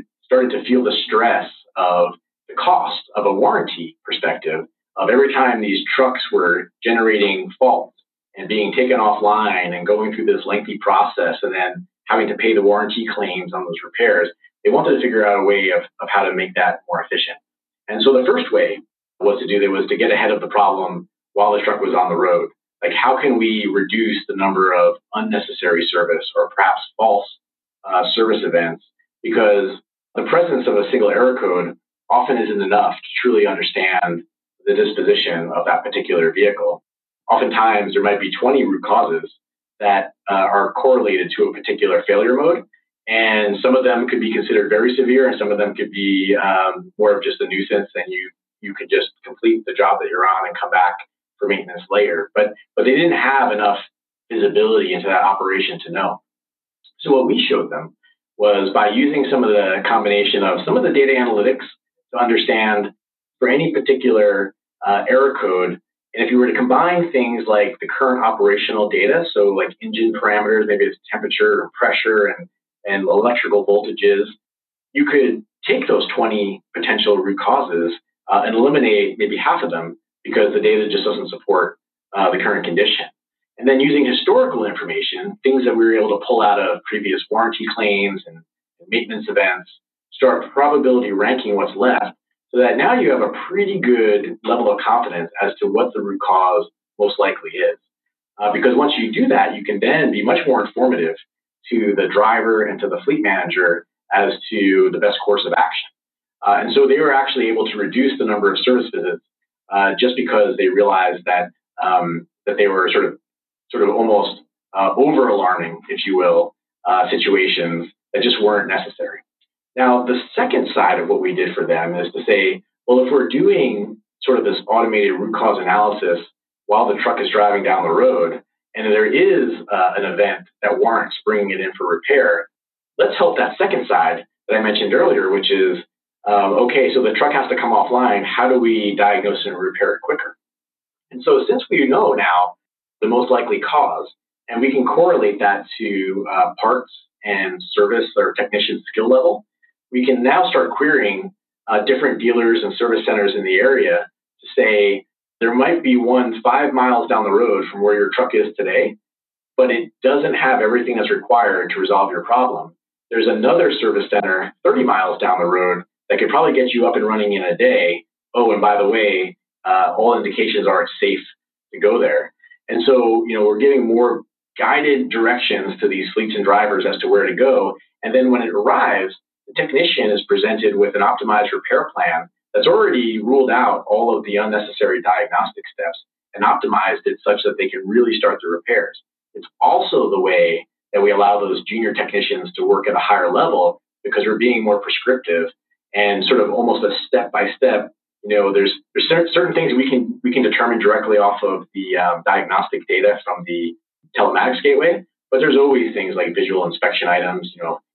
to feel the stress of the cost of a warranty perspective of every time these trucks were generating faults and being taken offline and going through this lengthy process and then having to pay the warranty claims on those repairs. They wanted to figure out a way of how to make that more efficient. And so the first way was to get ahead of the problem while the truck was on the road. Like, how can we reduce the number of unnecessary service or perhaps false service events? Because the presence of a single error code often isn't enough to truly understand the disposition of that particular vehicle. Oftentimes, there might be 20 root causes that are correlated to a particular failure mode. And some of them could be considered very severe, and some of them could be more of just a nuisance, and you could just complete the job that you're on and come back for maintenance later. But they didn't have enough visibility into that operation to know. So what we showed them was by using some of the combination of some of the data analytics to understand for any particular error code. And if you were to combine things like the current operational data, so like engine parameters, maybe it's temperature or pressure and electrical voltages, you could take those 20 potential root causes and eliminate maybe half of them because the data just doesn't support the current condition. And then using historical information, things that we were able to pull out of previous warranty claims and maintenance events, start probability ranking what's left, so that now you have a pretty good level of confidence as to what the root cause most likely is. Because once you do that, you can then be much more informative to the driver and to the fleet manager as to the best course of action. And so they were actually able to reduce the number of service visits just because they realized that that they were sort of almost over alarming, if you will, situations that just weren't necessary. Now, the second side of what we did for them is to say, well, if we're doing sort of this automated root cause analysis while the truck is driving down the road, and there is an event that warrants bringing it in for repair, let's help that second side that I mentioned earlier, which is, okay, so the truck has to come offline. How do we diagnose and repair it quicker? And so since we know now the most likely cause, and we can correlate that to parts and service or technician skill level, we can now start querying different dealers and service centers in the area to say, there might be one 5 miles down the road from where your truck is today, but it doesn't have everything that's required to resolve your problem. There's another service center 30 miles down the road that could probably get you up and running in a day. Oh, and by the way, all indications are it's safe to go there. And so, we're giving more guided directions to these fleets and drivers as to where to go. And then when it arrives, the technician is presented with an optimized repair plan that's already ruled out all of the unnecessary diagnostic steps and optimized it such that they can really start the repairs. It's also the way that we allow those junior technicians to work at a higher level because we're being more prescriptive and sort of almost a step-by-step. There's certain things we can determine directly off of the diagnostic data from the telematics gateway, but there's always things like visual inspection items.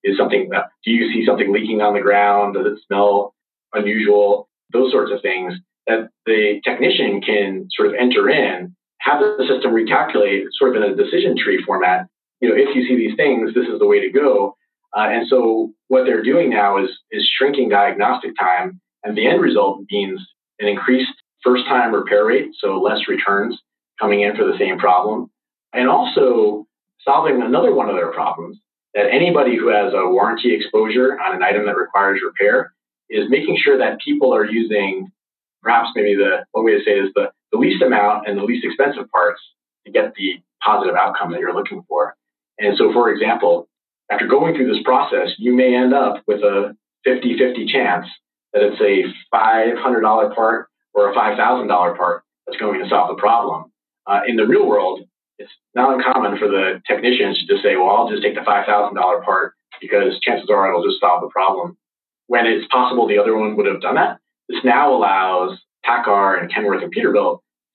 Do you see something leaking on the ground? Does it smell unusual? Those sorts of things that the technician can sort of enter in, have the system recalculate sort of in a decision tree format. If you see these things, this is the way to go. And so what they're doing now is shrinking diagnostic time, and the end result means an increased first-time repair rate, so less returns coming in for the same problem, and also solving another one of their problems, that anybody who has a warranty exposure on an item that requires repair is making sure that people are using, perhaps maybe one way to say it is the least amount and the least expensive parts to get the positive outcome that you're looking for. And so, for example, after going through this process, you may end up with a 50-50 chance that it's a $500 part or a $5,000 part that's going to solve the problem. In the real world, it's not uncommon for the technicians to just say, well, I'll just take the $5,000 part because chances are it'll just solve the problem. When it's possible the other one would have done that, this now allows PACCAR and Kenworth and Peterbilt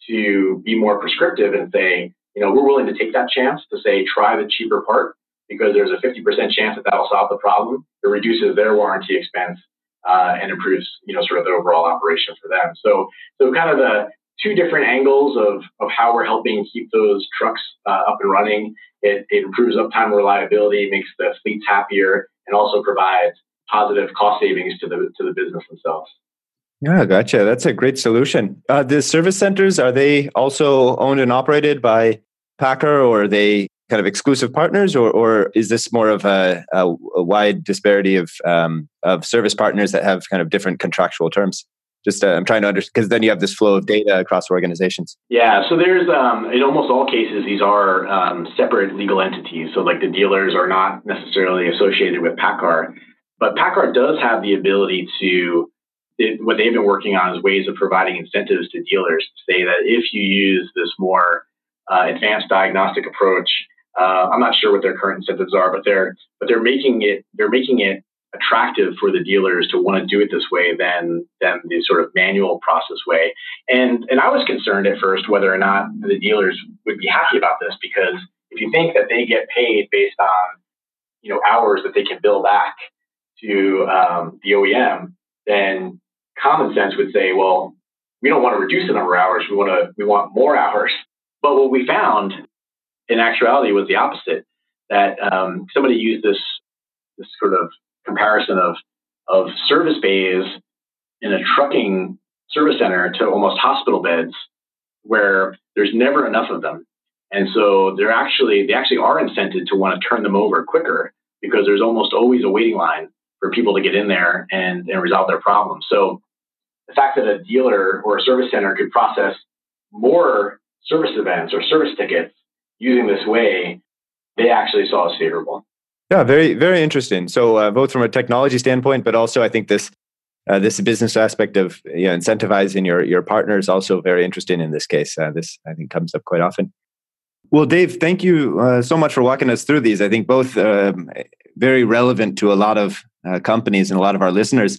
to be more prescriptive and say, we're willing to take that chance to say, try the cheaper part because there's a 50% chance that that'll solve the problem. It reduces their warranty expense and improves, sort of the overall operation for them. So kind of the two different angles of how we're helping keep those trucks up and running. It improves uptime and reliability, makes the fleets happier, and also provides positive cost savings to the business themselves. Yeah, gotcha. That's a great solution. The service centers, are they also owned and operated by PACCAR, or are they kind of exclusive partners, or is this more of a wide disparity of service partners that have kind of different contractual terms? Just I'm trying to understand, because then you have this flow of data across organizations. Yeah, so there's in almost all cases these are separate legal entities. So like the dealers are not necessarily associated with PACCAR, but PACCAR does have the ability to. What they've been working on is ways of providing incentives to dealers to say that if you use this more advanced diagnostic approach, I'm not sure what their current incentives are, but they're making it attractive for the dealers to want to do it this way than the sort of manual process way. And I was concerned at first whether or not the dealers would be happy about this, because if you think that they get paid based on hours that they can bill back to the OEM, then common sense would say, well, we don't want to reduce the number of hours. We want more hours. But what we found in actuality was the opposite. That somebody used this sort of comparison of service bays in a trucking service center to almost hospital beds, where there's never enough of them, and so they actually are incented to want to turn them over quicker because there's almost always a waiting line for people to get in there and resolve their problems. So the fact that a dealer or a service center could process more service events or service tickets using this way, they actually saw as favorable. Yeah, very, very interesting. So both from a technology standpoint, but also I think this business aspect of incentivizing your partner is also very interesting in this case. This I think comes up quite often. Well, Dave, thank you so much for walking us through these. I think both very relevant to a lot of companies and a lot of our listeners.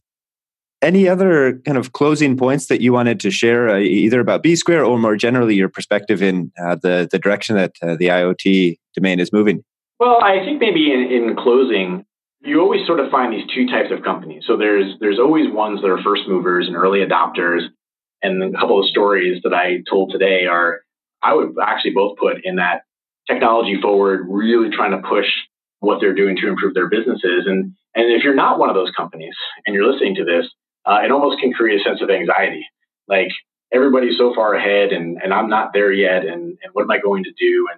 Any other kind of closing points that you wanted to share, either about B-Square or more generally your perspective in the direction that the IoT domain is moving? Well, I think maybe in closing, you always sort of find these two types of companies. So there's always ones that are first movers and early adopters. And a couple of stories that I told today I would actually both put in that technology forward, really trying to push what they're doing to improve their businesses. And if you're not one of those companies and you're listening to this, it almost can create a sense of anxiety. Like everybody's so far ahead and I'm not there yet. And what am I going to do?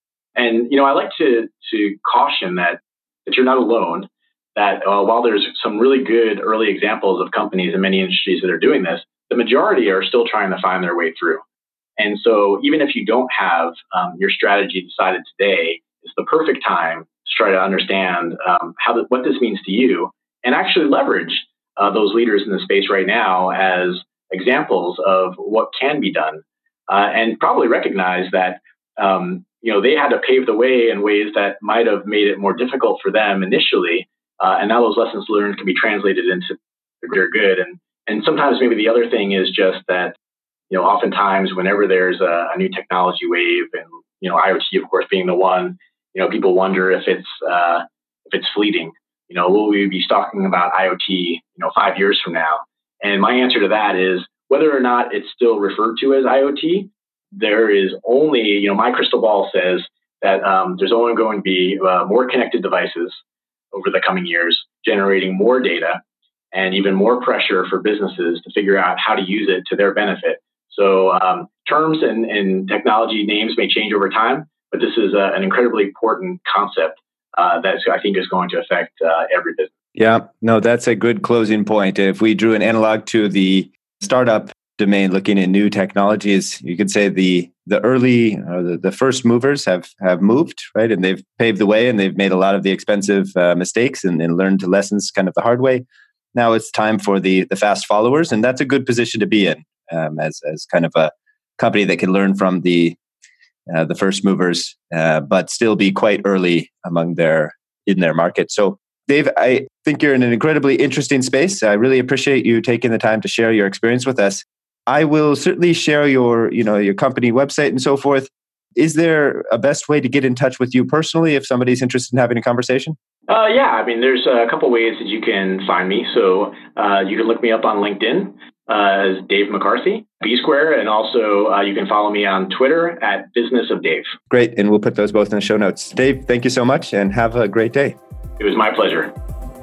And I like to caution that you're not alone, that while there's some really good early examples of companies in many industries that are doing this, the majority are still trying to find their way through. And so even if you don't have your strategy decided today, it's the perfect time to try to understand what this means to you and actually leverage those leaders in the space right now as examples of what can be done, and probably recognize that they had to pave the way in ways that might have made it more difficult for them initially, and now those lessons learned can be translated into the greater good. And sometimes maybe the other thing is just that oftentimes whenever there's a new technology wave, and IoT of course being the one, people wonder if it's fleeting. Will we be talking about IoT 5 years from now? And my answer to that is whether or not it's still referred to as IoT, there is only, my crystal ball says that there's only going to be more connected devices, over the coming years, generating more data and even more pressure for businesses to figure out how to use it to their benefit. So terms and technology names may change over time, but this is an incredibly important concept that I think is going to affect every business. Yeah, no, that's a good closing point. If we drew an analog to the startup domain looking at new technologies, you could say the early, the first movers have moved, right? And they've paved the way and they've made a lot of the expensive mistakes and learned the lessons kind of the hard way. Now it's time for the fast followers, and that's a good position to be in as kind of a company that can learn from the first movers, but still be quite early in their market. So, Dave, I think you're in an incredibly interesting space. I really appreciate you taking the time to share your experience with us. I will certainly share your company website and so forth. Is there a best way to get in touch with you personally if somebody's interested in having a conversation? Yeah, I mean, there's a couple ways that you can find me. So you can look me up on LinkedIn as Dave McCarthy, B Square, and also you can follow me on Twitter at Business of Dave. Great, and we'll put those both in the show notes. Dave, thank you so much, and have a great day. It was my pleasure.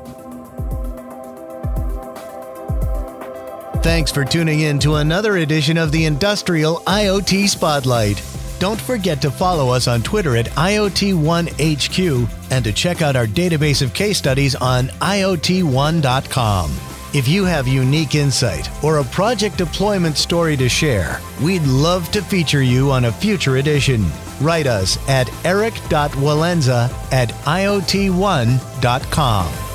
Thanks for tuning in to another edition of the Industrial IoT Spotlight. Don't forget to follow us on Twitter at IoT1HQ and to check out our database of case studies on IoT1.com. If you have unique insight or a project deployment story to share, we'd love to feature you on a future edition. Write us at eric.walenza@IoT1.com.